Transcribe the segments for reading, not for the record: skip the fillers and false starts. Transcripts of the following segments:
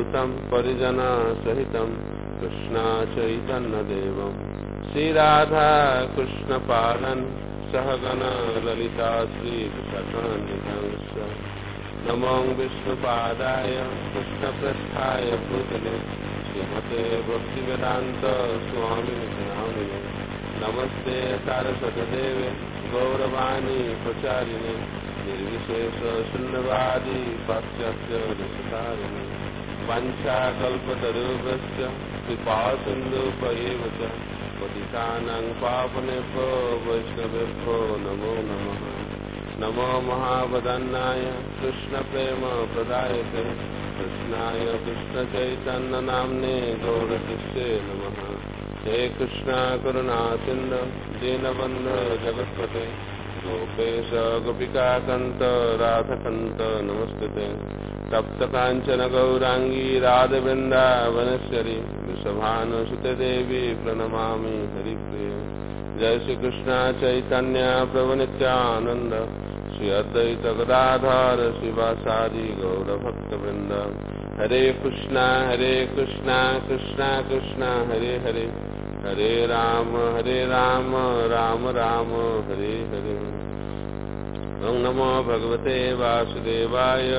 साद्वैतम परिजना सहितं कृष्ण चैतन्य देवं श्री राधा कृष्ण पालन सहगण ललिता श्री विशाखान्वितांश्च नमो विष्णुपादाय कृष्णप्रेष्ठाय भूतले श्रीमते भक्तिवेदांत स्वामिने नामिने नमस्ते सारस्वतदेवे गौरवाणी प्रचारिणे निर्विशेष शून्यवादी पाश्चात्य देशकारिणे वाञ्छाकल्पतरुभ्यश्च कृपासिन्धुभ्येव च पतितानां पावनेभ्यो वैष्णवेभ्यो नमो नमः। नमो महावदन्नाय कृष्णप्रेम प्रदायते कृष्णाय कृष्णचैतन्यनाम्ने गौरशिष्ये नमः। हे कृष्ण करुणा सिन्धु दीनबन्धु जगत्पते गोपेश गोपिकान्त राधाकान्त नमस्ते। तप्तकाञ्चन गौरांगी राधवृन्दावनेश्वरी वृषभानुसुते देवी प्रणमामि हरिप्रिये। जय श्री कृष्ण चैतन्य प्रभु नित्यानंद श्री अद्वैत गदाधर शिवासादि गौरभक्तवृंद। हरे कृष्णा कृष्णा कृष्णा हरे हरे हरे राम राम राम हरे हरे। ओम नमो भगवते वासुदेवाय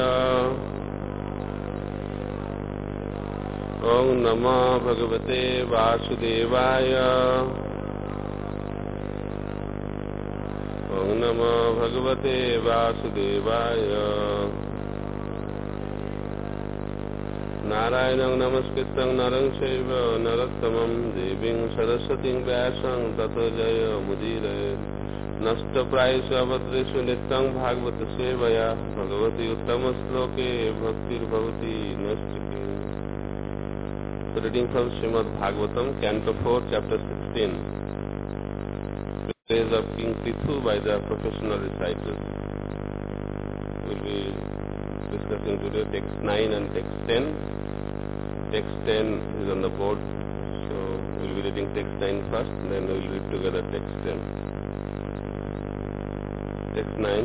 ओम नमो भगवते वासुदेवाय ओम नमो भगवते वासुदेवाय। नारायणं नमस्कृतं नरं चैव नरोत्तमं देवीं सरस्वतीं व्यासं ततो जयमुदीरयेत्। नष्टप्रायेषु अभद्रेषु नित्यं भागवत सेवया Bhagwati उत्तमश्लोके भक्तिर्भवति नश्चिके। Reading from Srimad Bhagavatam, Canto 4, Chapter 16. Praise of King Prithu by the professional reciters. We will be discussing today text 9 and text 10. Text 10 is on the board, so we will be reading text 9 first, then we will read together text 10. Text 9.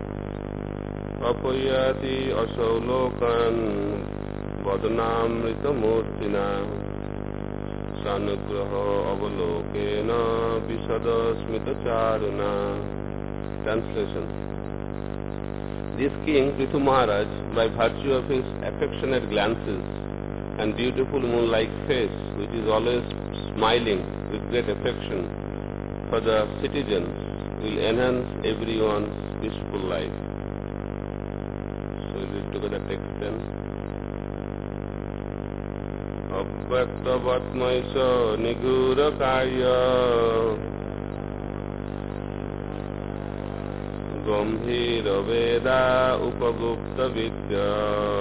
Apayati asau lokan vadnamritamurtina sanugraha avalokena visadasmitacharuna. Translation. This king, Prithu Maharaj, by virtue of his affectionate glances and beautiful moon-like face, which is always smiling with great affection for the citizens, will enhance everyone's peaceful life. So we read together text 10. Abhyaktavatmaisa nigura karya gambhira veda upagupta vidya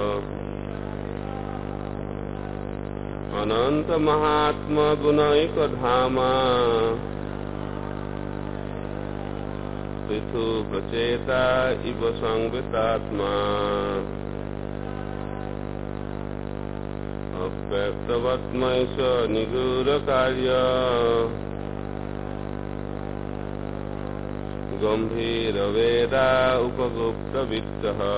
ananta mahatma gunaika dhama prithu pracheta iva sangvitatma Abhyaktavatmaisa nigura karya gambhira veda upagupta vidya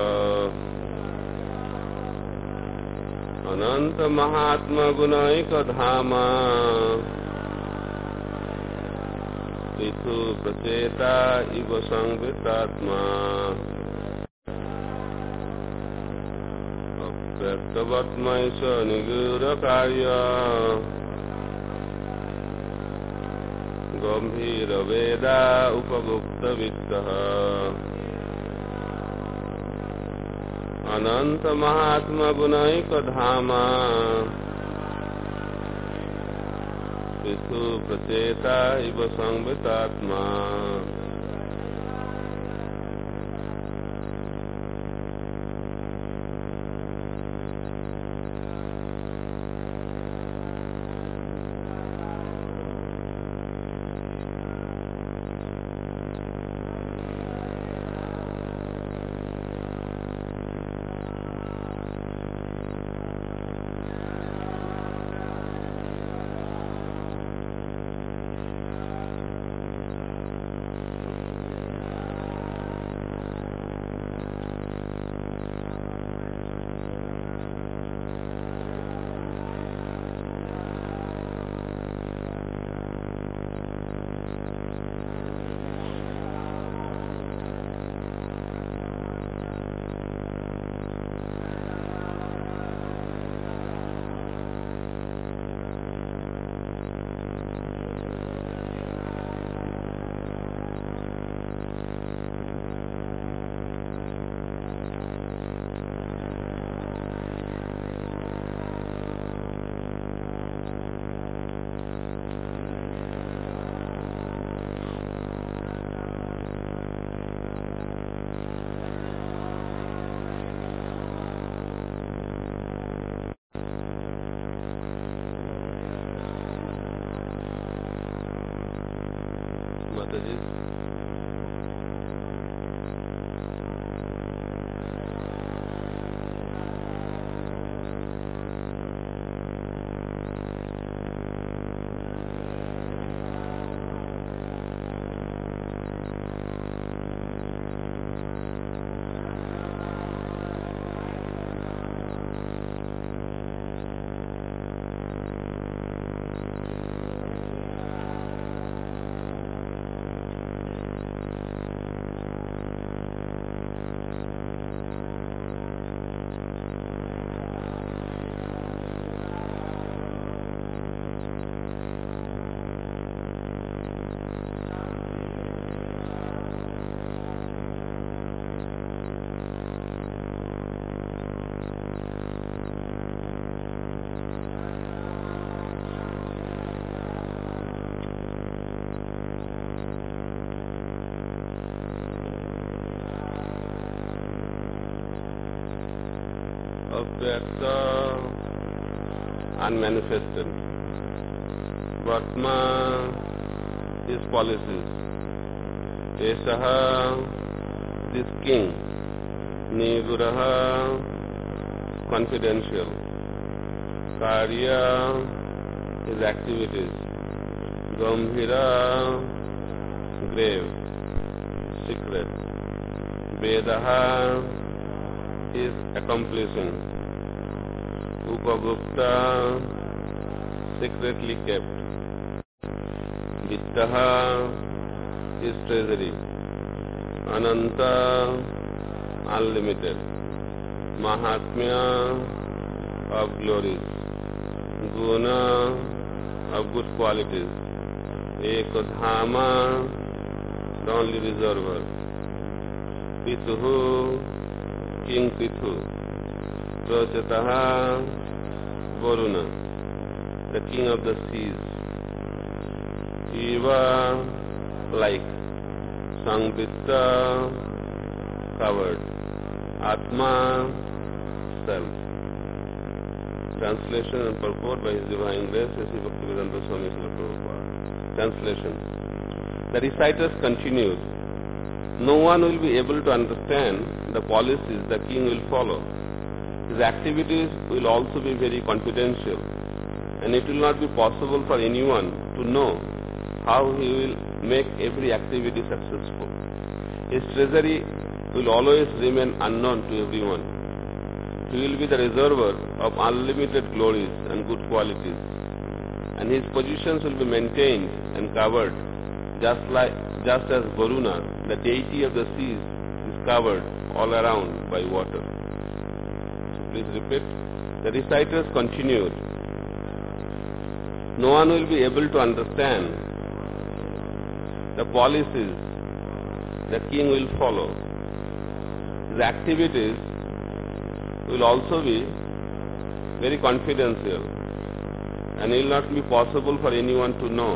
ananta mahatma gunaika dhama prithu pracheta iva sangvitatma Abhyaktavatmaisa nigura karya gambhira veda upagupta vidya ananta mahatma gunaika dhama prithu pracheta iva sangvitatma. Vyakta, unmanifested. Vatma, his policies. Esaha, this king. Niguraha, confidential. Karya, his activities. Gambhira, grave, secret. Vedaha, is accomplishing. Upagupta, secretly kept. Vittaha, is treasury. Ananta, unlimited. Mahatmya, of glories. Guna, of good qualities. Ekadhama, the only reservoir. Pituhu, King Pithu. Prachataha, Varuna, the king of the seas. Eva, like. Sangvitta, covered. Atma, self. Translation and purport by His Divine Grace, S.C. Bhaktivedanta Swami Srila Prabhupada. Translation. The reciters continued. No one will be able to understand the policies the king will follow. His activities will also be very confidential, and it will not be possible for anyone to know how he will make every activity successful. His treasury will always remain unknown to everyone. He will be the reservoir of unlimited glories and good qualities, and his positions will be maintained and covered, just as Varuna, the deity of the seas, is covered all around by water. So please repeat. The reciters continued. No one will be able to understand the policies the king will follow. His activities will also be very confidential, and it will not be possible for anyone to know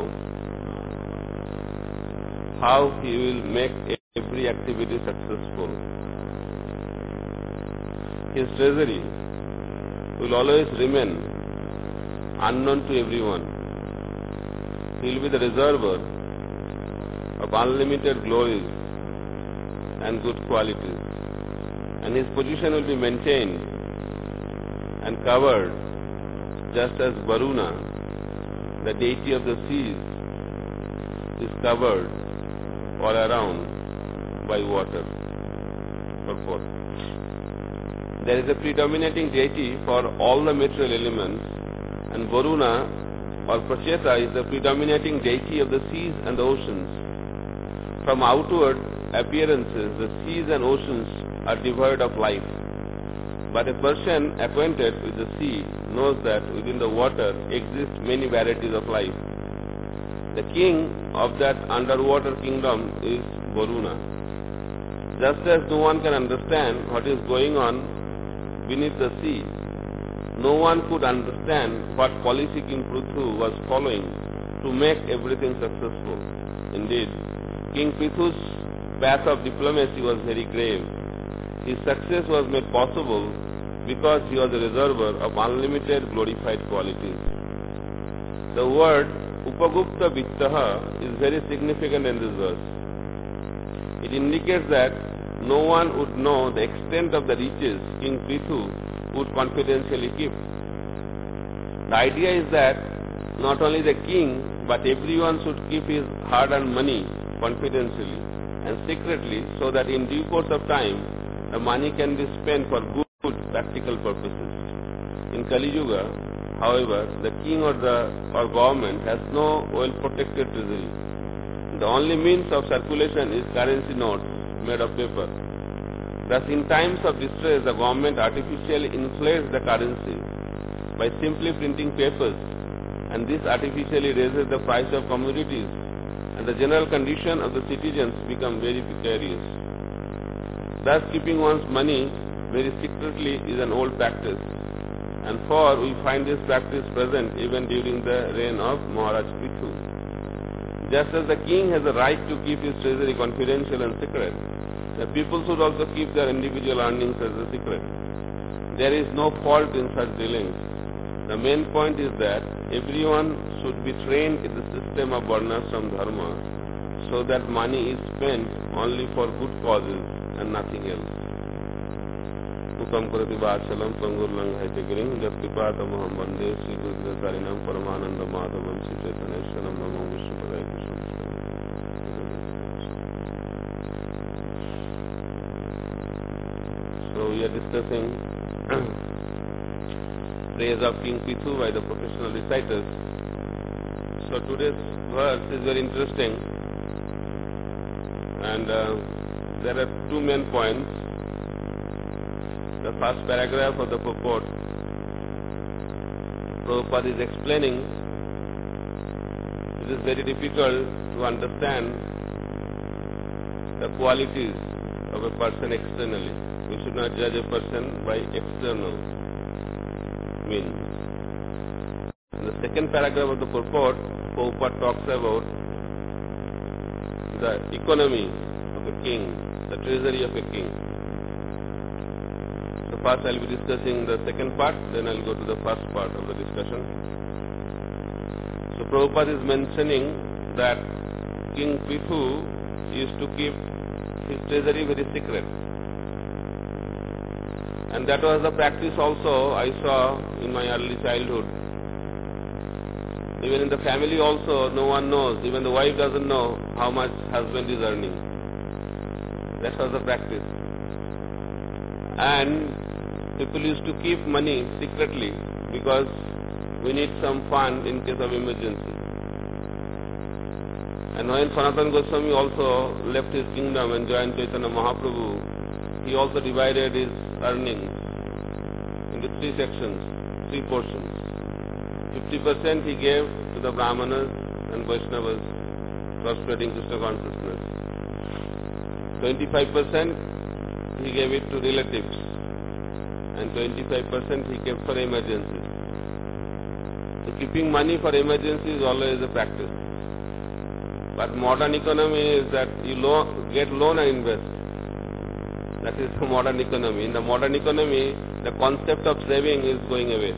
how he will make every activity successful. His treasury will always remain unknown to everyone. He will be the reservoir of unlimited glories and good qualities, and his position will be maintained and covered, just as Varuna, the deity of the seas, is covered all around by water. Purport. There is a predominating deity for all the material elements, and Varuna or Pracheta is the predominating deity of the seas and the oceans. From outward appearances, the seas and oceans are devoid of life. But a person acquainted with the sea knows that within the water exist many varieties of life. The king of that underwater kingdom is Varuna. Just as no one can understand what is going on beneath the sea, no one could understand what policy King Prithu was following to make everything successful. Indeed, King Prithu's path of diplomacy was very grave. His success was made possible because he was a reservoir of unlimited glorified qualities. The word Upagupta Vittaha is very significant in this verse. It indicates that no one would know the extent of the riches King Prithu would confidentially keep. The idea is that not only the king but everyone should keep his hard-earned money confidentially and secretly, so that in due course of time the money can be spent for good practical purposes. In Kali Yuga, however, the king or government has no well-protected treasury. The only means of circulation is currency notes made of paper. Thus, in times of distress, the government artificially inflates the currency by simply printing papers, and this artificially raises the price of commodities, and the general condition of the citizens become very precarious. Thus, keeping one's money very secretly is an old practice, and for we find this practice present even during the reign of Maharaj Prithu. Just as the king has a right to keep his treasury confidential and secret, the people should also keep their individual earnings as a secret. there is no fault in such dealings. The main point is that everyone should be trained in the system of varnashram dharma so that money is spent only for good causes and nothing else. Upam karati vachalam pangurlang haitigirim jatkripatamaham vande Sri Gurudekarinam Paramananda Madhavam Sri Chaitanyeshwaram Namo Vishnupadaya Krishna. So we are discussing praise of King Pithu by the professional reciters. So today's verse is very interesting, and there are two main points. The first paragraph of the purport, Prabhupada is explaining it is very difficult to understand the qualities of a person externally. We should not judge a person by external means. In the second paragraph of the purport, Prabhupada talks about the economy of a king, the treasury of a king. So first I will be discussing the second part, then I will go to the first part of the discussion. So Prabhupada is mentioning that King Pithu used to keep his treasury very secret. And that was the practice also I saw in my early childhood. Even in the family also, no one knows, even the wife doesn't know how much husband is earning. That was the practice. And people used to keep money secretly because we need some fund in case of emergency. And when Sanatana Goswami also left his kingdom and joined Chaitanya Mahaprabhu, he also divided his earnings into three sections, three portions. 50% he gave to the Brahmanas and Vaishnavas for spreading Krishna consciousness. 25% he gave it to relatives, and 25% he kept for emergencies. So keeping money for emergency is always a practice. But modern economy is that you get loan and invest. That is the modern economy. In the modern economy, the concept of saving is going away.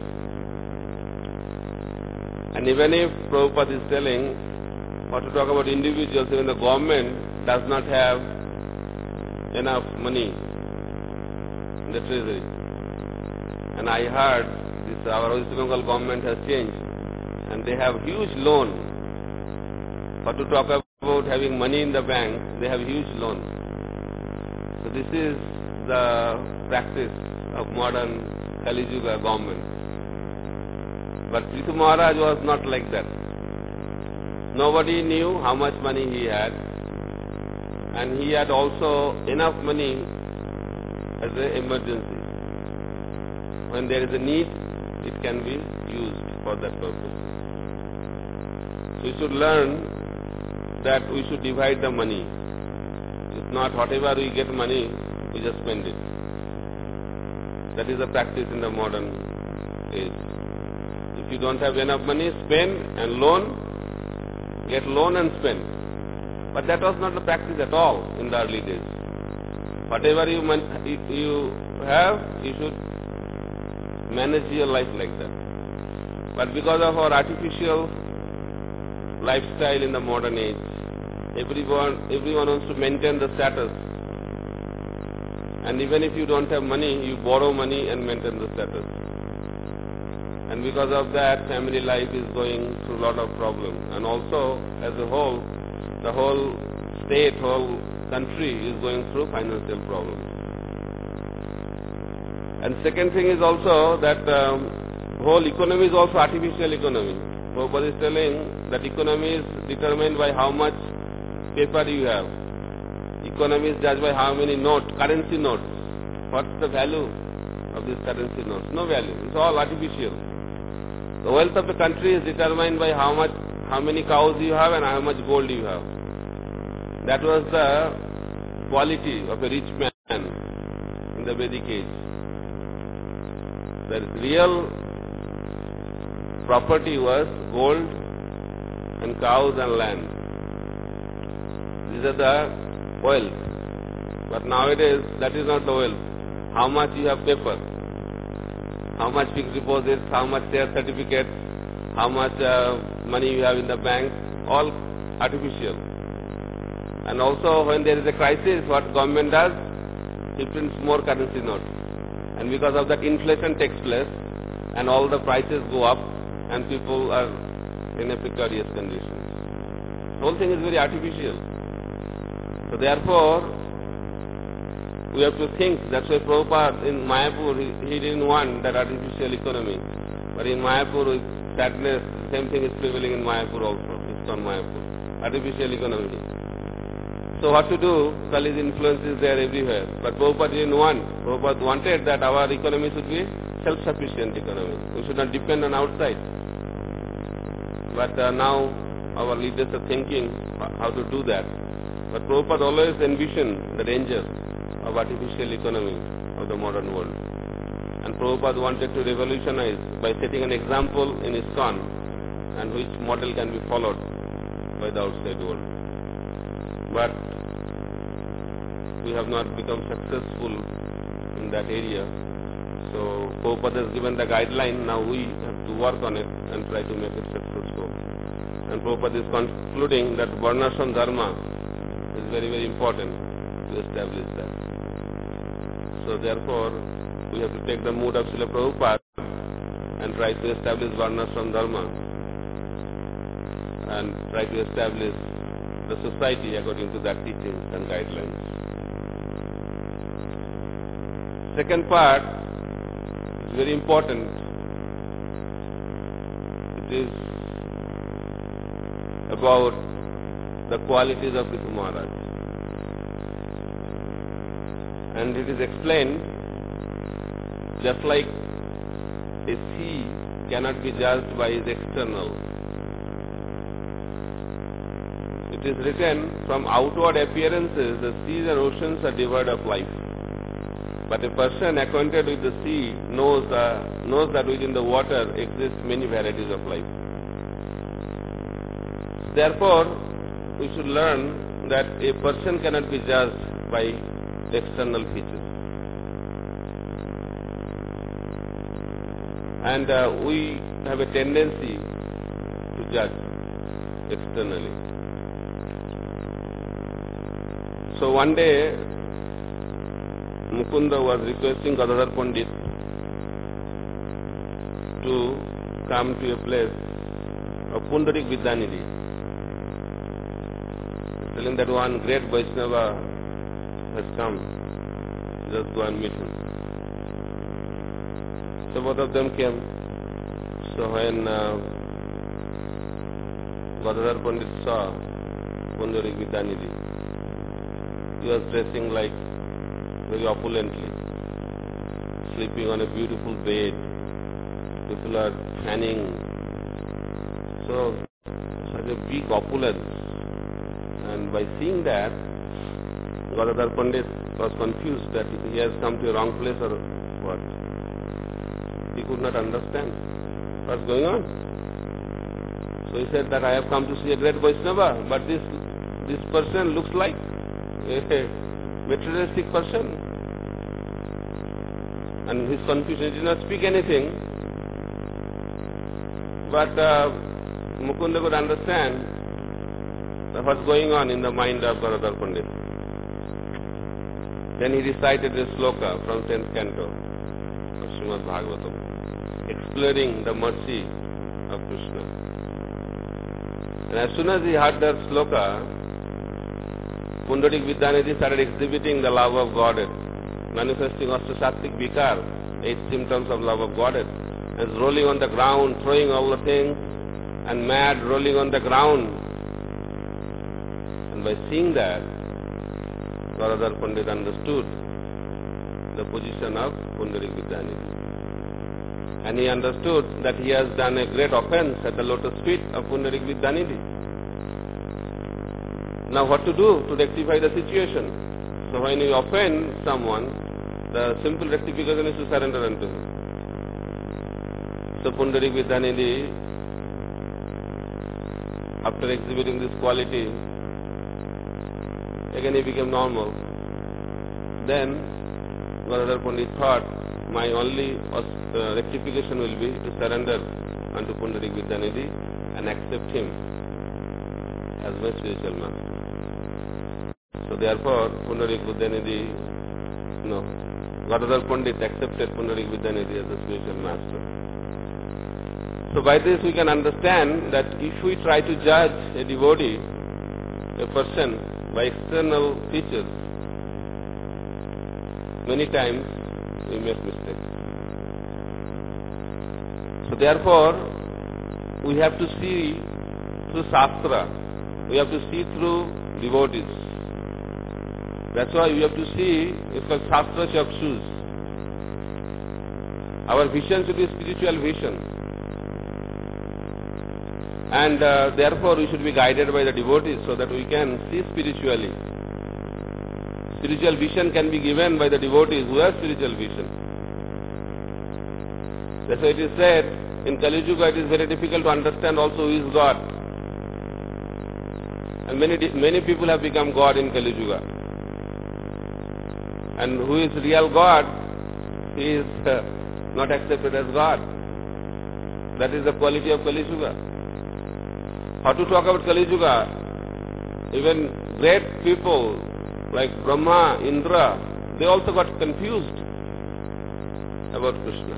And even if Prabhupada is telling, or to talk about individuals, even the government does not have enough money in the treasury. And I heard this, our West Bengal government has changed, and they have huge loan. But to talk about having money in the bank, they have huge loan. So this is the practice of modern Kali Yuga government. But Pithu Maharaj was not like that. Nobody knew how much money he had, and he had also enough money as an emergency. When there is a need, it can be used for that purpose. So we should learn that we should divide the money. If not, whatever we get money, we just spend it. That is the practice in the modern age. If you don't have enough money, spend and loan, get loan and spend. But that was not the practice at all in the early days. Whatever you have, you should manage your life like that. But because of our artificial lifestyle in the modern age, everyone wants to maintain the status. And even if you don't have money, you borrow money and maintain the status. And because of that, family life is going through a lot of problems. And also, as a whole, the whole state, whole country is going through financial problems. And second thing is also that whole economy is also artificial economy. Prabhupada is telling that economy is determined by how much paper you have. Economy is judged by how many notes, currency notes. What's the value of these currency notes? No value. It's all artificial. The wealth of the country is determined by how many cows you have and how much gold you have. That was the quality of a rich man in the Vedic age. The real property was gold and cows and land. These are the wealth. But nowadays, that is not the wealth. How much you have paper. how much fixed deposits, how much share certificates, how much money you have in the bank, all artificial. And also when there is a crisis, what government does? He prints more currency notes. And because of that, inflation takes place and all the prices go up and people are in a precarious condition. The whole thing is very artificial. So therefore, we have to think. That's why Prabhupada in Mayapur, he didn't want that artificial economy. But in Mayapur, with sadness, the same thing is prevailing in Mayapur also. It's on Mayapur. Artificial economy. So what to do? Kali's influence is there everywhere. But Prabhupada didn't want. Prabhupada wanted that our economy should be self-sufficient economy. We should not depend on outside. But now our leaders are thinking how to do that. But Prabhupada always envisioned the danger of artificial economy of the modern world. And Prabhupada wanted to revolutionize by setting an example in ISKCON and which model can be followed by the outside world. But we have not become successful in that area. So Prabhupada has given the guideline, now we have to work on it and try to make it successful. And Prabhupada is concluding that Varnashram Dharma is very, very important to establish that. So therefore, we have to take the mood of Srila Prabhupada and try to establish Varnashram Dharma and try to establish the society according to that teachings and guidelines. Second part is very important. It is about the qualities of Prithu Maharaj. And it is explained, just like a sea cannot be judged by its external. It is written, from outward appearances, the seas and oceans are devoid of life. But a person acquainted with the sea knows that within the water exist many varieties of life. Therefore, we should learn that a person cannot be judged by external features. And we have a tendency to judge externally. So one day, Mukunda was requesting Gadadhar Pandit to come to a place of Pundarik Vidyanidhi. Telling that one great Vaishnava has come, just go and meet him. So both of them came. So when Gadadhar Pandit saw Pundarik Vidyanidhi, he was dressing like very opulently, sleeping on a beautiful bed. People are fanning. So such a big opulence. And by seeing that, Gadadhar Pandit was confused that he has come to a wrong place or what. He could not understand what's going on. So he said that I have come to see a great Vaishnava, but this person looks like a materialistic person. And his confusion, he did not speak anything. But Mukunda could understand what's going on in the mind of Gadadhar Pandit. Then he recited a sloka from 10th canto of Srimad Bhagavatam, exploring the mercy of Krishna. And as soon as he heard that sloka, Pundarik Vidyanidhi started exhibiting the love of Godhead, manifesting Ashtasattvik Vikar, 8 symptoms of love of Godhead, as rolling on the ground, throwing all the things, and mad rolling on the ground. And by seeing that, Gadadhar Pandit understood the position of Pundarik Vidyanidhi. And he understood that he has done a great offense at the lotus feet of Pundarik Vidyanidhi. Now what to do to rectify the situation? So when you offend someone, the simple rectification is to surrender unto him. So Pundarik Vidyanidhi, after exhibiting this quality, again he became normal. Then Gadadhar Pandit thought, my only rectification will be to surrender unto Pundarik Vidyanidhi and accept him as my spiritual master. So therefore, Pundarik Vidyanidhi, Gadadhar Pandit accepted Pundarik Vidyanidhi as a spiritual master. So by this we can understand that if we try to judge a devotee, a person, by external features, many times we make mistakes. So therefore, we have to see through Shastra, we have to see through devotees. That's why we have to see, it's called Shastra Chakshus. Our vision should be spiritual vision. And therefore we should be guided by the devotees so that we can see spiritually. Spiritual vision can be given by the devotees who have spiritual vision. That's why it is said, in Kali Yuga it is very difficult to understand also who is God. And many people have become God in Kali Yuga. And who is real God, he is not accepted as God. That is the quality of Kali Yuga. How to talk about Kali Yuga? Even great people like Brahma, Indra, they also got confused about Krishna.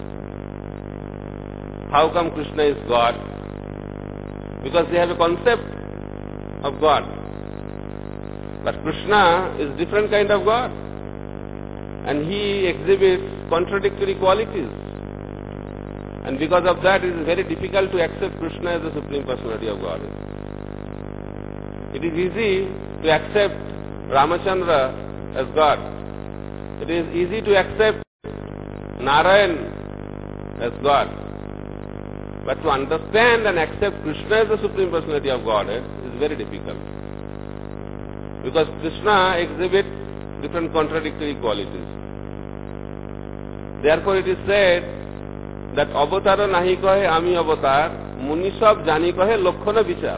How come Krishna is God? Because they have a concept of God. But Krishna is different kind of God. And he exhibits contradictory qualities. And because of that, it is very difficult to accept Krishna as the Supreme Personality of Godhead. It is easy to accept Ramachandra as God. It is easy to accept Narayan as God. But to understand and accept Krishna as the Supreme Personality of Godhead is very difficult. Because Krishna exhibits different contradictory qualities. Therefore it is said that avatara nahi kahe ami avatar, muni sab jani kahe lokkhana vichar.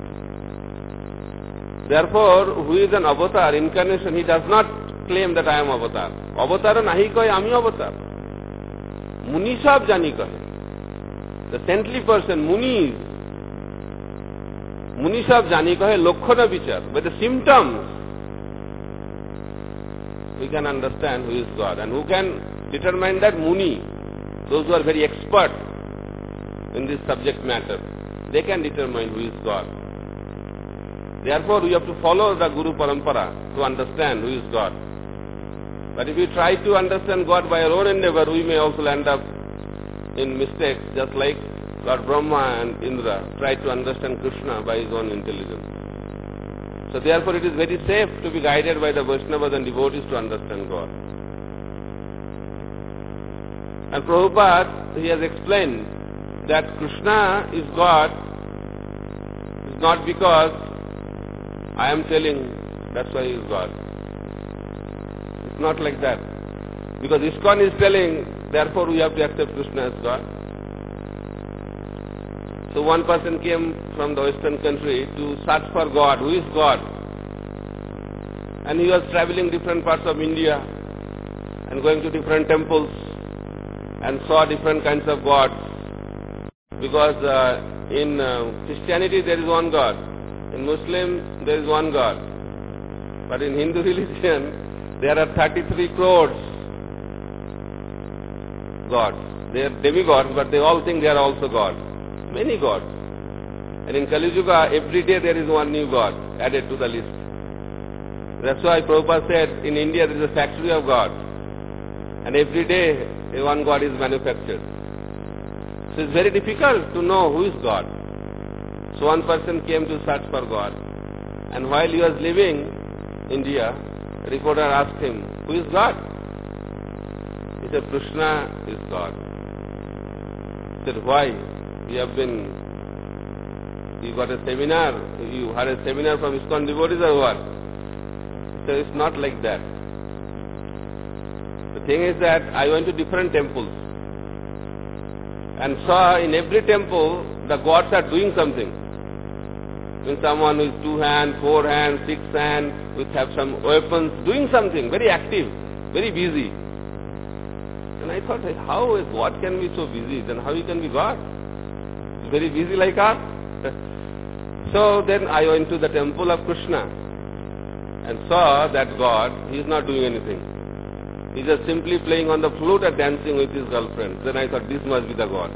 Therefore, who is an avatar, incarnation, he does not claim that I am avatar. Avatara nahi kahe ami avatar. Muni sab jani kahe. The saintly person, Muni sab jani kahe lokkhana vichar. By the symptoms, we can understand who is God. And who can determine that? Muni. Those who are very expert in this subject matter, they can determine who is God. Therefore, we have to follow the Guru Parampara to understand who is God. But if we try to understand God by our own endeavor, we may also end up in mistakes, just like Lord Brahma and Indra tried to understand Krishna by his own intelligence. So therefore, it is very safe to be guided by the Vaishnavas and devotees to understand God. And Prabhupada, he has explained that Krishna is God is not because I am telling that's why he is God. It's not like that. Because ISKCON is telling, therefore we have to accept Krishna as God. So one person came from the Western country to search for God. Who is God? And he was traveling different parts of India and going to different temples and saw different kinds of gods. Because in Christianity there is one God. In Muslim there is one God. But in Hindu religion there are 33 crores gods. They are demigods, but they all think they are also gods. Many gods. And in Kali Yuga, every day there is one new god added to the list. That's why Prabhupada said, in India there is a factory of gods. And every day one god is manufactured. So it's very difficult to know who is God. So one person came to search for God. And while he was leaving India, a reporter asked him, who is God? He said, Krishna is God. He said, why? You got a seminar, you had a seminar from ISKCON devotees or what? He said, it's not like that. The thing is that I went to different temples and saw in every temple the gods are doing something. When someone with 2 hands, 4 hands, 6 hands, with have some weapons, doing something, very active, very busy. And I I thought, how a God can be so busy? Then how he can be God? Very busy like us? So then I went to the temple of Krishna and saw that God, he is not doing anything. He is just simply playing on the flute and dancing with his girlfriend. Then I thought, this must be the God.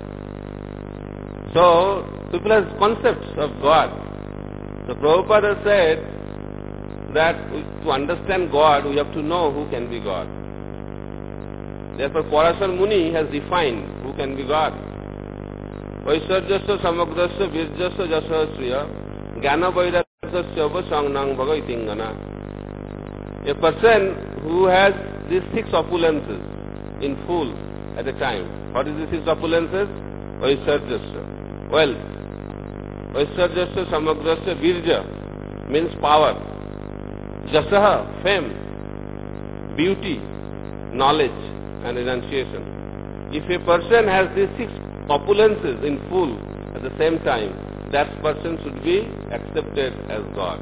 So people have concepts of God. So Prabhupada said that to understand God, we have to know who can be God. Therefore, Parashar Muni has defined who can be God. Vaishwarjasya samagrasya virjasya jasasriya jnana vairagyasyava sangnang bhaga itingana. A person who has these 6 opulences in full at a time. What is the 6 opulences? Vaishwarjasya, wealth. Vaishwarjasya samagrasya virja means power. Jasaha, fame, beauty, knowledge and renunciation. If a person has these 6 opulences in full at the same time, that person should be accepted as God.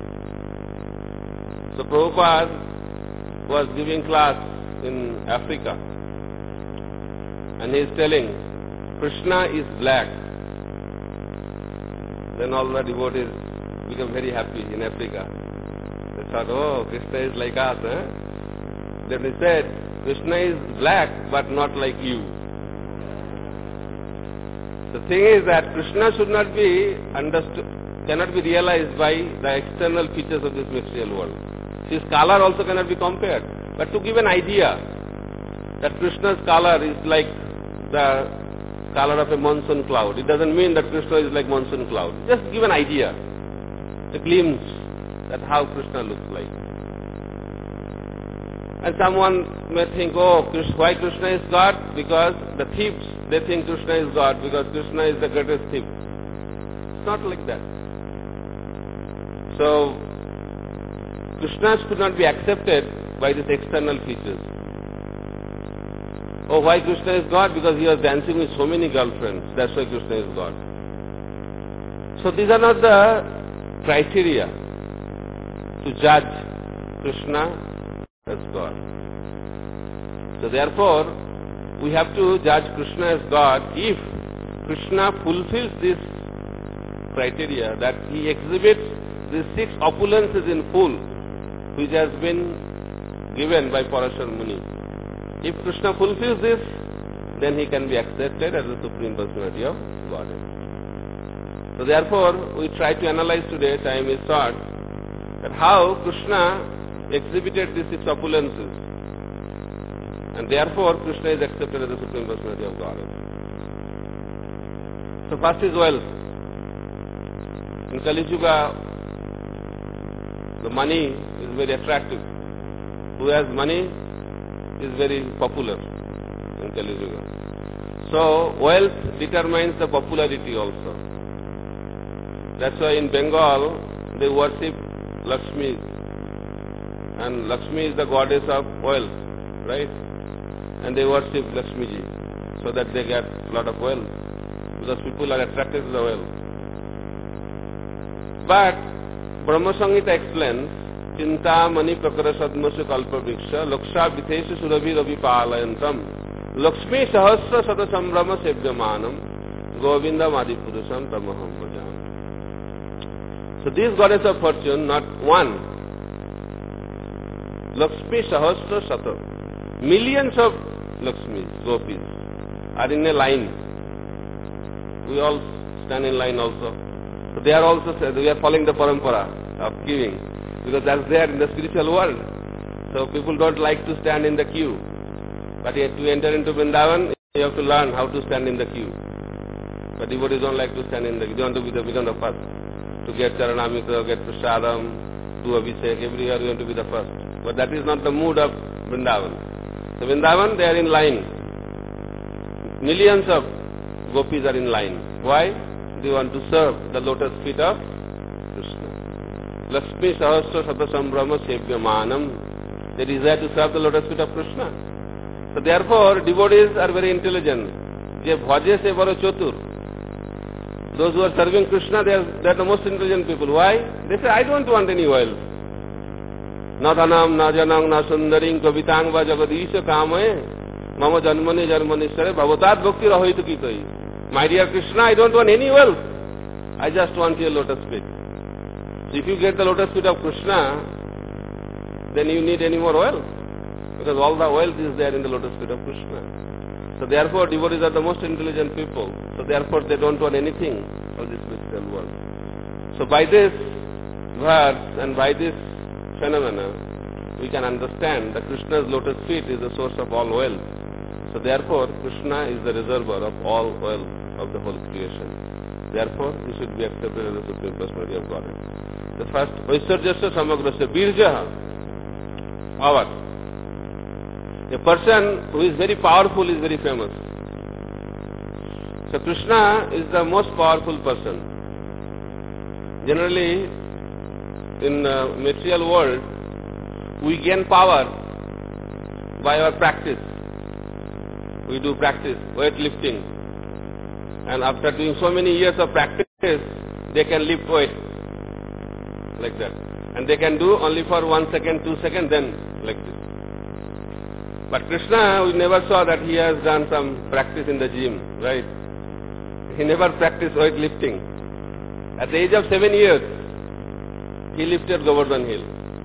So Prabhupada was giving class in Africa and he is telling, Krishna is black. Then all the devotees become very happy in Africa. They thought, oh, Krishna is like us. Then he said, Krishna is black but not like you. The thing is that Krishna should not be understood, cannot be realized by the external features of this material world. His color also cannot be compared. But to give an idea that Krishna's color is like the color of a monsoon cloud, it doesn't mean that Krishna is like monsoon cloud. Just give an idea, a glimpse at how Krishna looks like. And someone may think, oh, why Krishna is God? Because the thieves, they think Krishna is God because Krishna is the greatest thief. It's not like that. So, Krishna could not be accepted by these external features. Oh, why Krishna is God? Because he was dancing with so many girlfriends. That's why Krishna is God. So these are not the criteria to judge Krishna as God. So therefore, we have to judge Krishna as God if Krishna fulfills this criteria, that he exhibits these 6 opulences in full, which has been given by Parashar Muni. If Krishna fulfills this, then he can be accepted as the Supreme Personality of Godhead. So therefore, we try to analyze today, time is short, that how Krishna exhibited these 6 opulences. And therefore, Krishna is accepted as the Supreme Personality of Godhead. So first is wealth. In Kali Yuga, the money is very attractive. Who has money is very popular in Kali Yuga. So wealth determines the popularity also. That's why in Bengal they worship Lakshmi, and Lakshmi is the goddess of wealth, right? And they worship Lakshmi ji so that they get a lot of wealth because people are attracted to the wealth. But Brahma Samhita explains, Chinta mani prakara sadmasya kalpa vriksha loksha vithesha surabhi ravi palayantam Lakshmi sahasra sada sambrama sevyamanam Govindam adipurusham tamaham bhajam. So these goddess of fortune, not one, Lakshmi sahasra sata, millions of Lakshmis, gopis, are in a line. We all stand in line also. So they are also, we are following the parampara of queuing, because that's there in the spiritual world. So people don't like to stand in the queue. But to enter into Vrindavan, you have to learn how to stand in the queue. But devotees don't like to stand in the queue. They want to become the first. To get Charanamrita, get Prasadam, do Abhishek, everywhere you want to be the first. But that is not the mood of Vrindavan. So Vrindavan, they are in line. Millions of gopis are in line. Why? They want to serve the lotus feet of Krishna. Lakshmi sahasra satasambrahma sevyamanam. They desire to serve the lotus feet of Krishna. So therefore, devotees are very intelligent. Je bhaje se baro chotur. Those who are serving Krishna, they are the most intelligent people. Why? They say, I don't want any wealth. Na dhanam, na janam, na sundarim, kavitang va jagadisha kamaye, Mama janmani janmani sare bhavatat bhakti rahoitu kitoi. My dear Krishna, I don't want any wealth. I just want your lotus feet. So if you get the lotus feet of Krishna, then you need any more wealth. Because all the wealth is there in the lotus feet of Krishna. So therefore devotees are the most intelligent people. So therefore they don't want anything of this material world. So by this verse and by this phenomena, we can understand that Krishna's lotus feet is the source of all wealth. So therefore Krishna is the reservoir of all wealth of the whole creation. Therefore he should be accepted as the Supreme Personality of Godhead. The first, Vaisarjasya Samagrasya, Birjaha, power. A person who is very powerful is very famous. So Krishna is the most powerful person. Generally, in the material world, we gain power by our practice. We do practice, weightlifting. And after doing so many years of practice, they can lift weight. Like that. And they can do only for 1 second, 2 seconds, then like this. But Krishna, we never saw that he has done some practice in the gym, right? He never practiced weightlifting. At the age of 7 years, he lifted Govardhan Hill.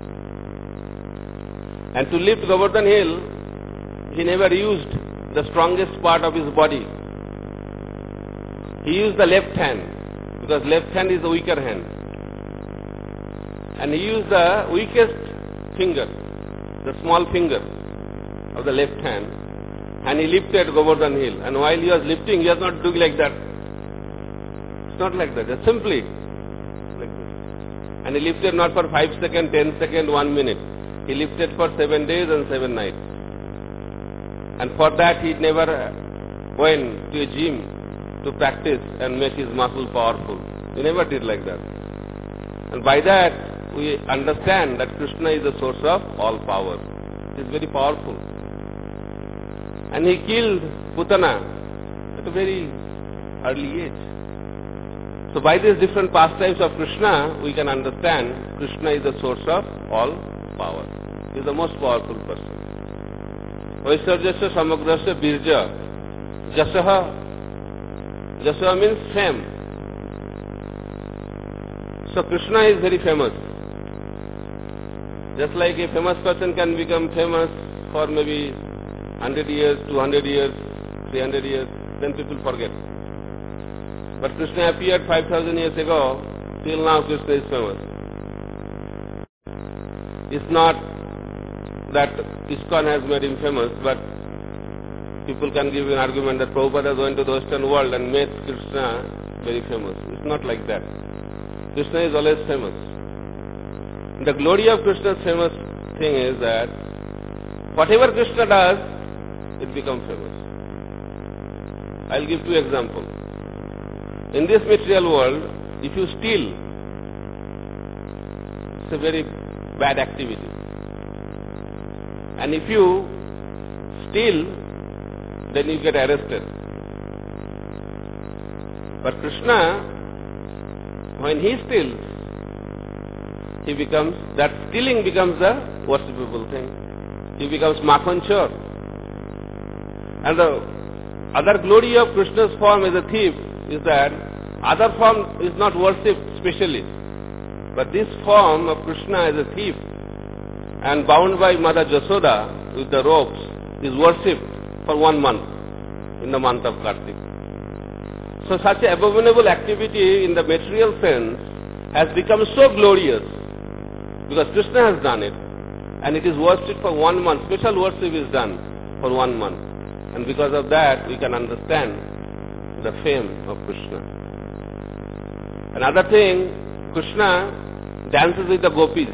And to lift Govardhan Hill, he never used the strongest part of his body. He used the left hand, because left hand is the weaker hand. And he used the weakest finger, the small finger of the left hand, and he lifted Govardhan Hill. And while he was lifting, he was not doing like that. It's not like that, just simply like this. And he lifted not for 5 seconds, 10 seconds, 1 minute. He lifted for 7 days and 7 nights. And for that he never went to a gym to practice and make his muscle powerful. He never did like that. And by that we understand that Krishna is the source of all power. He is very powerful. And he killed Putana at a very early age. So by these different pastimes of Krishna, we can understand Krishna is the source of all power. He is the most powerful person. Vaisarjasya Samagrasya Birja. Jasaha. Jasaha means fame. So Krishna is very famous. Just like a famous person can become famous for maybe 100 years, 200 years, 300 years, then people forget. But Krishna appeared 5,000 years ago, till now Krishna is famous. It's not that ISKCON has made him famous, but people can give an argument that Prabhupada has gone to the Western world and made Krishna very famous. It's not like that. Krishna is always famous. The glory of Krishna's famous thing is that whatever Krishna does, it becomes famous. I'll give 2 examples. In this material world, if you steal, it's a very bad activity. And if you steal, then you get arrested. But Krishna, when he steals, that stealing becomes a worshipable thing. He becomes Makhan Chor. And the other glory of Krishna's form as a thief is that other form is not worshipped specially. But this form of Krishna as a thief and bound by Mother Jasoda with the ropes is worshipped for 1 month in the month of Kartik. So such an abominable activity in the material sense has become so glorious because Krishna has done it and it is worshipped for 1 month. Special worship is done for 1 month. And because of that we can understand the fame of Krishna. Another thing, Krishna dances with the gopis.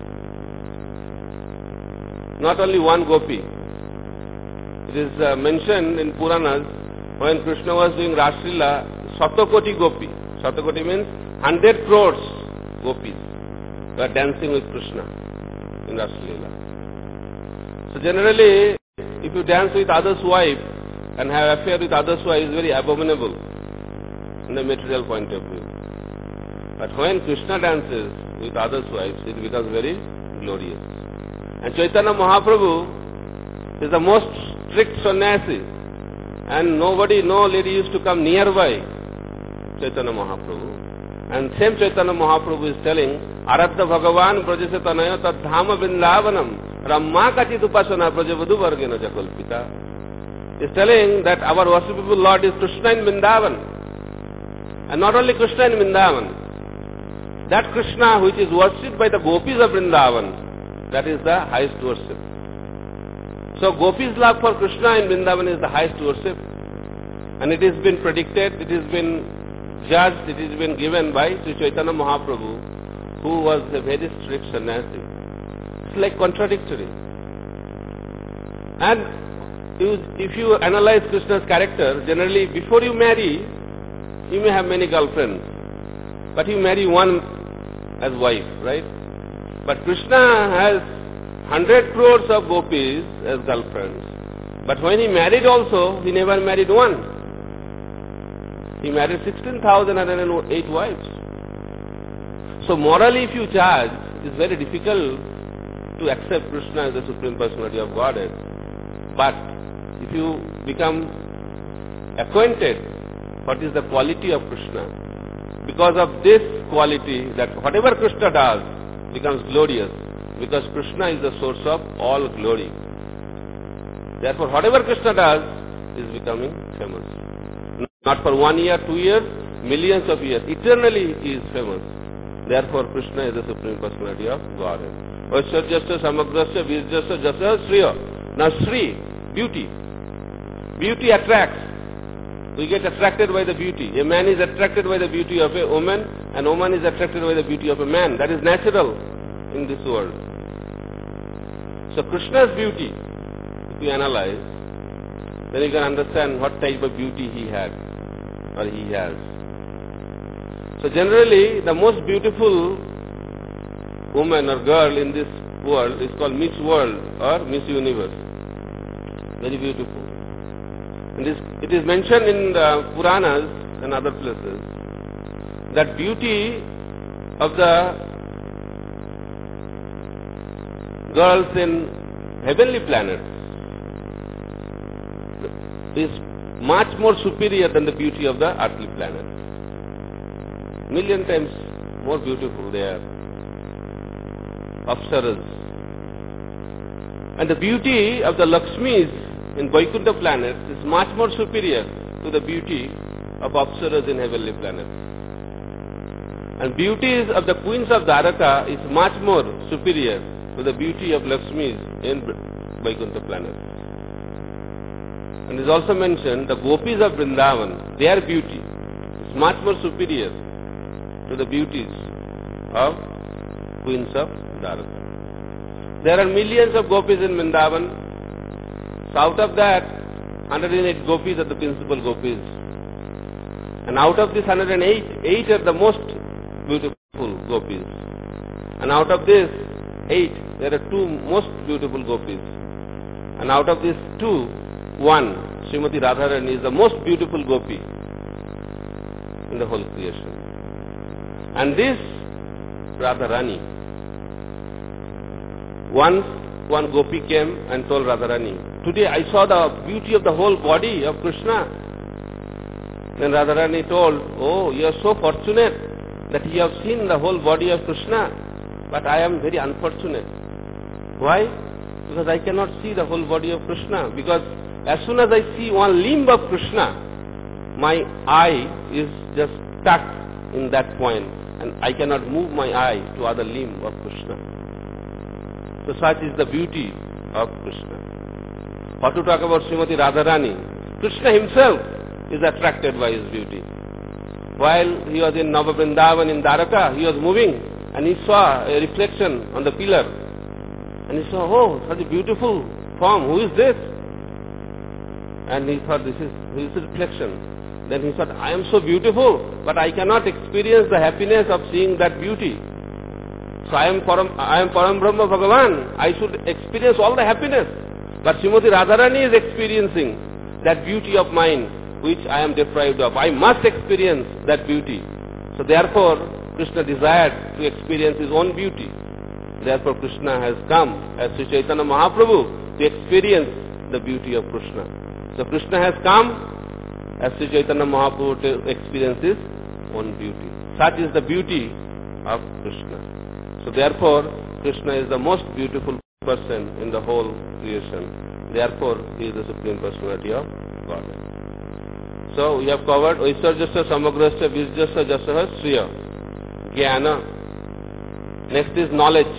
Not only one gopi. It is mentioned in Puranas when Krishna was doing Raslila, Satakoti gopi. Satakoti means 100 crores gopis were dancing with Krishna in Raslila. So generally, if you dance with others' wife and have affair with others' wife, is very abominable in the material point of view. But when Krishna dances with others' wives, it becomes very glorious. And Chaitanya Mahaprabhu is the most strict sannyasi, and no lady used to come nearby Chaitanya Mahaprabhu. And same Chaitanya Mahaprabhu is telling, Aradha Bhagavan Brajase Tanaya Tad Dhama Vrindavanam Ramma Kachit Upasana Brajavadu Vargena Jakalpita. He is telling that our worshipable Lord is Krishna in Vrindavan. And not only Krishna in Vrindavan, that Krishna which is worshipped by the gopis of Vrindavan, that is the highest worship. So gopis' love for Krishna in Vrindavan is the highest worship. And it has been predicted, it has been judged, it has been given by Sri Chaitanya Mahaprabhu, who was a very strict sannyasi. It's like contradictory. And if you analyze Krishna's character, generally before you marry, you may have many girlfriends, but you marry one as wife, right? But Krishna has 100 crores of gopis as girlfriends. But when he married also, he never married one. He married 16,008 wives. So morally, if you judge, it is very difficult to accept Krishna as the Supreme Personality of Godhead. But if you become acquainted what is the quality of Krishna, because of this quality, that whatever Krishna does becomes glorious, because Krishna is the source of all glory. Therefore, whatever Krishna does is becoming famous. Not for 1 year, 2 years, millions of years. Eternally he is famous. Therefore, Krishna is the Supreme Personality of Godhead. Vaishyasyasya samagrasya virjasya jasa sriya. Now Sri, beauty. Beauty attracts. We get attracted by the beauty. A man is attracted by the beauty of a woman, and a woman is attracted by the beauty of a man. That is natural in this world. So Krishna's beauty, if you analyze, then you can understand what type of beauty he had, or he has. So generally, the most beautiful woman or girl in this world is called Miss World or Miss Universe. Very beautiful. And it is mentioned in the Puranas and other places that beauty of the girls in heavenly planets is much more superior than the beauty of the earthly planet. Million times more beautiful they are. Apsaras. And the beauty of the Lakshmis in Vaikuntha planets is much more superior to the beauty of Apsaras in heavenly planets. And beauties of the queens of Dwaraka is much more superior to the beauty of Lakshmis in Vaikuntha planets. And it is also mentioned the gopis of Vrindavan, their beauty is much more superior to the beauties of queens of Dwaraka. There are millions of gopis in Vrindavan. So out of that, 108 gopis are the principal gopis. And out of this 108, 8 are the most beautiful gopis. And out of this 8, there are 2 most beautiful gopis. And out of these 2, one, Srimati Radharani, is the most beautiful gopi in the whole creation. And this Radharani, once one gopi came and told Radharani, today I saw the beauty of the whole body of Krishna. Then Radharani told, oh, you are so fortunate that you have seen the whole body of Krishna, but I am very unfortunate. Why? Because I cannot see the whole body of Krishna, because as soon as I see one limb of Krishna, my eye is just stuck in that point, and I cannot move my eye to other limb of Krishna. So such is the beauty of Krishna. What to talk about Srimati Radharani? Krishna himself is attracted by his beauty. While he was in Nava Vrindavan in Dwaraka, he was moving, and he saw a reflection on the pillar. And he saw, oh, such a beautiful form, who is this? And he thought, this is reflection. Then he thought, I am so beautiful, but I cannot experience the happiness of seeing that beauty. So I am Param Brahma Bhagavan. I should experience all the happiness. But Srimati Radharani is experiencing that beauty of mine, which I am deprived of. I must experience that beauty. So therefore, Krishna desired to experience his own beauty. Therefore, Krishna has come as Sri Chaitanya Mahaprabhu to experience the beauty of Krishna. So Krishna has come as Sri Chaitanya Mahaprabhu to experience his own beauty. Such is the beauty of Krishna. So therefore, Krishna is the most beautiful person in the whole creation. Therefore, he is the Supreme Personality of Godhead. So we have covered Vaisarjasya Samagrasya Virjasya Jasaha Sriya Jnana. Next is knowledge.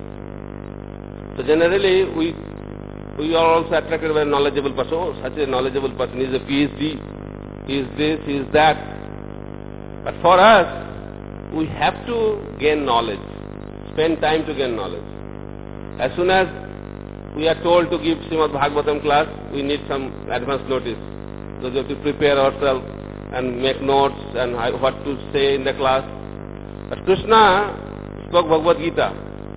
So generally we are also attracted by a knowledgeable person. Oh, such a knowledgeable person. He is a PhD. He is this, he is that. But for us, we have to gain knowledge. Spend time to gain knowledge. As soon as we are told to give Srimad Bhagavatam class, we need some advance notice. So we have to prepare ourselves and make notes and what to say in the class. But Krishna spoke Bhagavad Gita.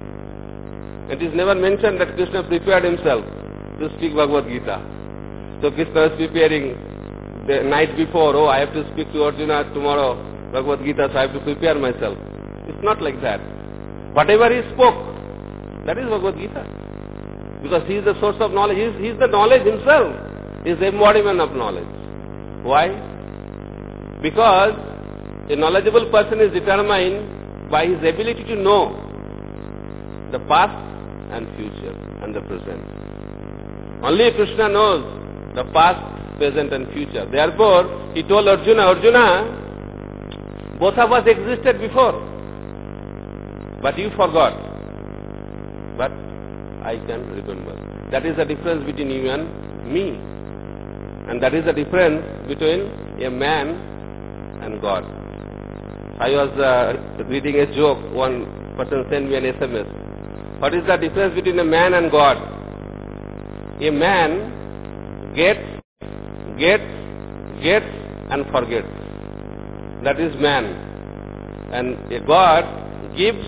It is never mentioned that Krishna prepared himself to speak Bhagavad Gita. So Krishna was preparing the night before, oh, I have to speak to Arjuna tomorrow, Bhagavad Gita, so I have to prepare myself. It's not like that. Whatever he spoke, that is Bhagavad Gita. Because he is the source of knowledge. He is the knowledge himself. He is the embodiment of knowledge. Why? Because a knowledgeable person is determined by his ability to know the past and future and the present. Only Krishna knows the past, present and future. Therefore, he told Arjuna, Arjuna, both of us existed before, but you forgot. But I can remember. That is the difference between you and me. And that is the difference between a man and God. I was reading a joke. One person sent me an SMS. What is the difference between a man and God? A man gets and forgets. That is man. And a God gives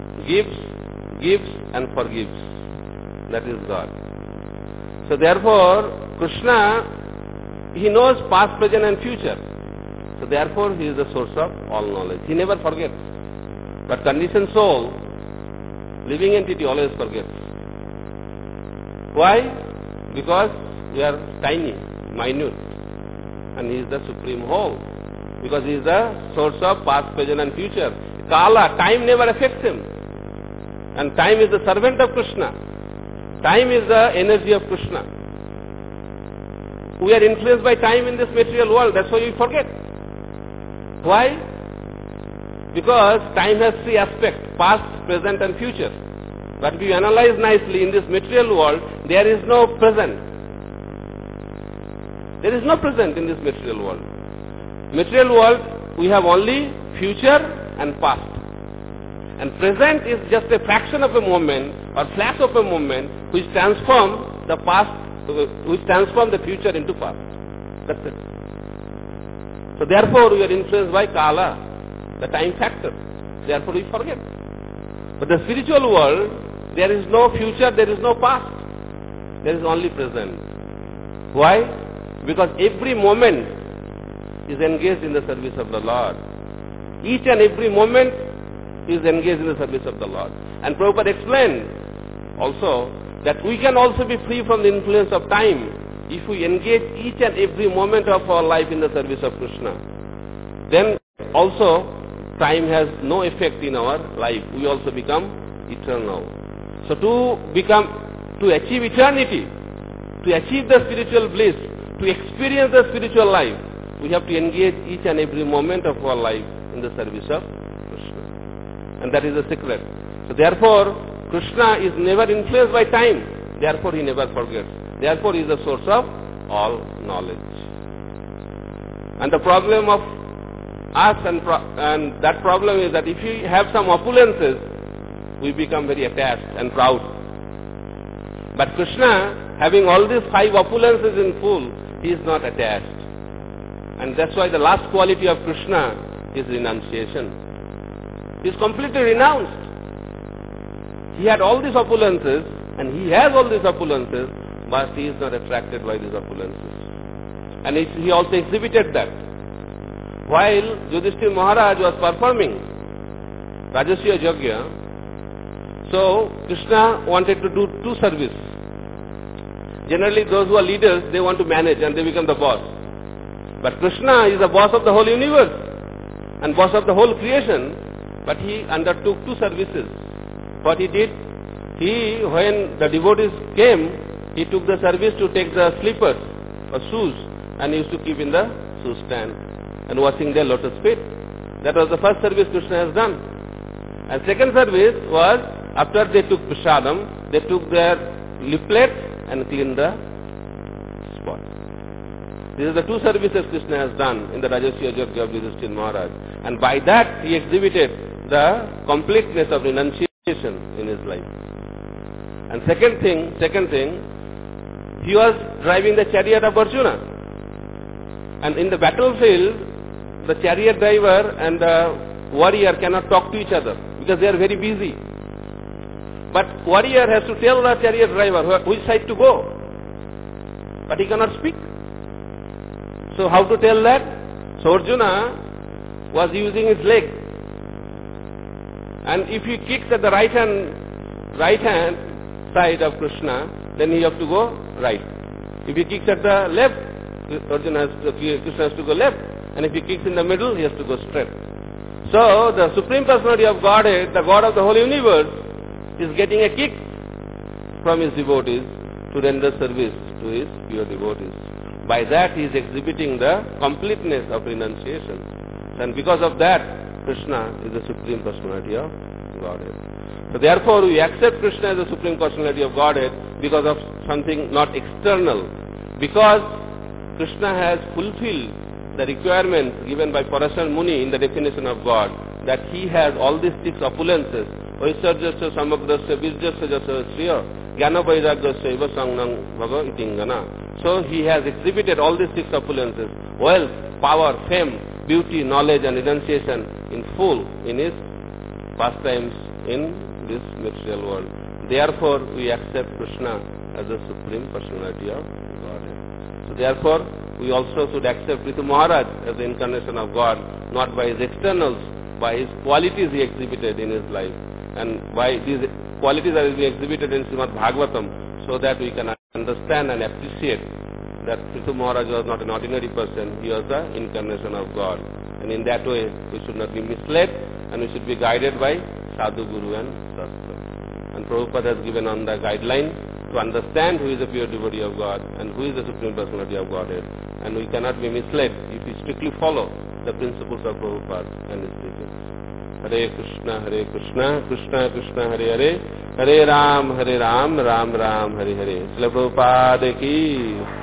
and forgives. That is God. So therefore, Krishna, he knows past, present and future. So therefore, he is the source of all knowledge. He never forgets. But conditioned soul, living entity, always forgets. Why? Because we are tiny, minute. And he is the supreme whole. Because he is the source of past, present and future. Kala, time never affects him. And time is the servant of Krishna. Time is the energy of Krishna. We are influenced by time in this material world. That's why we forget. Why? Because time has three aspects, past, present and future. But if you analyze nicely, in this material world, there is no present. There is no present in this material world. Material world, we have only future and past. And present is just a fraction of a moment or flash of a moment which transforms the past, which transforms the future into past. That's it. So therefore we are influenced by Kala, the time factor. Therefore we forget. But the spiritual world, there is no future, there is no past. There is only present. Why? Because every moment is engaged in the service of the Lord. Each and every moment is engaged in the service of the Lord. And Prabhupada explained also that we can also be free from the influence of time if we engage each and every moment of our life in the service of Krishna. Then also time has no effect in our life. We also become eternal. So to achieve eternity, to achieve the spiritual bliss, to experience the spiritual life, we have to engage each and every moment of our life in the service of Krishna. And that is the secret. So therefore, Krishna is never influenced by time. Therefore, he never forgets. Therefore, he is the source of all knowledge. And the problem of us and that problem is that if we have some opulences, we become very attached and proud. But Krishna, having all these five opulences in full, he is not attached. And that's why the last quality of Krishna is renunciation. He is completely renounced. He had all these opulences, and he has all these opulences, but he is not attracted by these opulences. And he also exhibited that. While Yudhishthira Maharaj was performing Rajasuya Yajna, so Krishna wanted to do two services. Generally, those who are leaders, they want to manage and they become the boss. But Krishna is the boss of the whole universe and boss of the whole creation. But he undertook two services. What he did, when the devotees came, he took the service to take the slippers or shoes and used to keep in the shoe stand and washing their lotus feet. That was the first service Krishna has done. And second service was, after they took prasadam, they took their leaflets and cleaned the spot. These are the two services Krishna has done in the Rajasuya Yajna of Yudhishthira Maharaj. And by that he exhibited the completeness of renunciation in his life. And second thing, he was driving the chariot of Arjuna. And in the battlefield, the chariot driver and the warrior cannot talk to each other because they are very busy. But warrior has to tell the chariot driver which side to go. But he cannot speak. So how to tell that? So Arjuna was using his leg. And if he kicks at the right hand side of Krishna, then he has to go right. If he kicks at the left, Krishna has to go left. And if he kicks in the middle, he has to go straight. So the Supreme Personality of Godhead, the God of the whole universe, is getting a kick from his devotees to render service to his pure devotees. By that he is exhibiting the completeness of renunciation. And because of that, Krishna is the Supreme Personality of Godhead. So therefore we accept Krishna as the Supreme Personality of Godhead because of something not external. Because Krishna has fulfilled the requirements given by Parashan Muni in the definition of God, that he has all these six opulences, Vaisarjasya, Samagrasya, Vijjasya, Jasya, Shriya, Jnana Vairagyasya, Iva Sangnam Bhava Itingana. So he has exhibited all these six opulences, wealth, power, fame, beauty, knowledge and renunciation in full in his pastimes in this material world. Therefore we accept Krishna as the Supreme Personality of Godhead. So therefore we also should accept Prithu Maharaj as the incarnation of God, not by his externals, by his qualities he exhibited in his life. And why these qualities are being exhibited in Srimad Bhagavatam, so that we can understand and appreciate that Prithu Maharaj was not an ordinary person, he was the incarnation of God. And in that way, we should not be misled, and we should be guided by Sadhu, Guru and Shastra. And Prabhupada has given on the guideline to understand who is the pure devotee of God and who is the Supreme Personality of Godhead. And we cannot be misled if we strictly follow the principles of Prabhupada and his teachings. Hare Krishna, Krishna Krishna, Hare Hare, Hare Ram, Ram Ram, Hare Hare. Srila Prabhupada ki